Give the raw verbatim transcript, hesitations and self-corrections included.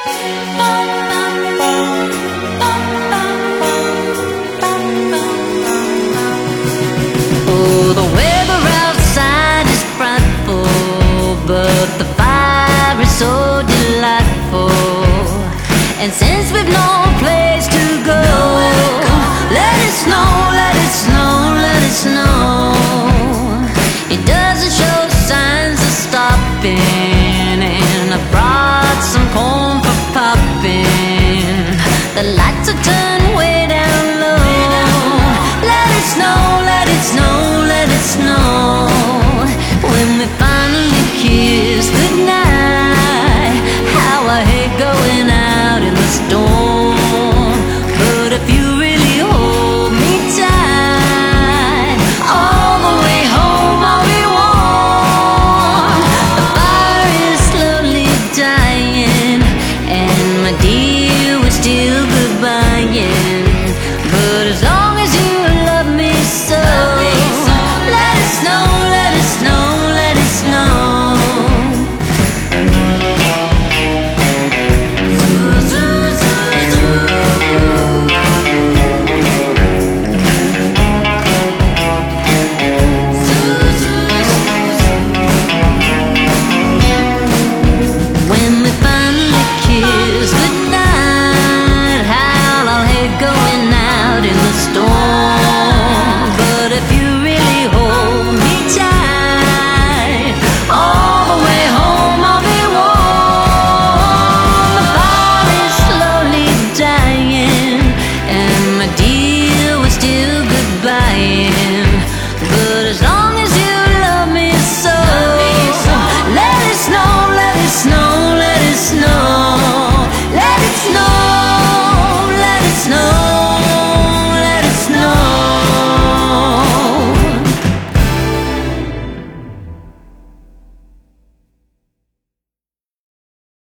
Oh, the weather outside is frightful, but the fire is so delightful. And since we've no place to go, let it snow, let it snow, let it snow. It doesn't show signs of stopping, and I brought some corn for popping. The lights are turned way down low. Let it snow, let it snow, let it snow. When we finally kiss goodnight, how I hate going out in the storm. But if you really hold me tight, all the way home I'll be warm. The fire is slowly dying, and my dear